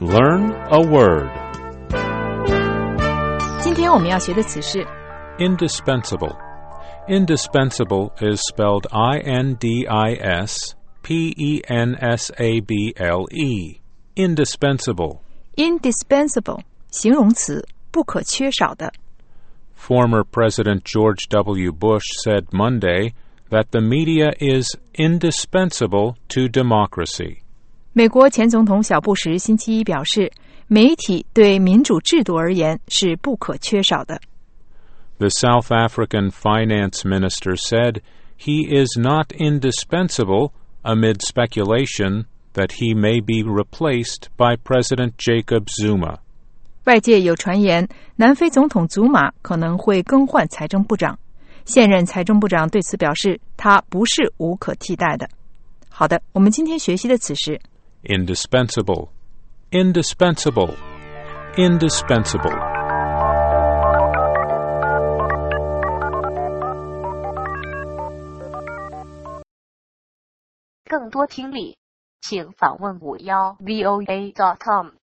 Learn a word. 今天我们要学的词是 Indispensable. Indispensable is spelled I-N-D-I-S-P-E-N-S-A-B-L-E. Indispensable. indispensable 形容词，不可缺少的。 Former President George W. Bush said Monday that the media is indispensable to democracy. 美国前总统小布什星期一表示，媒体对民主制度而言是不可缺少的。 The South African finance minister said he is not indispensable amid speculation that he may be replaced by President Jacob Zuma. 外界有传言，南非总统祖马可能会更换财政部长。现任财政部长对此表示，他不是无可替代的。好的，我们今天学习的词是 Indispensable. Indispensable. Indispensable. 更多听力，请访问51voa.com。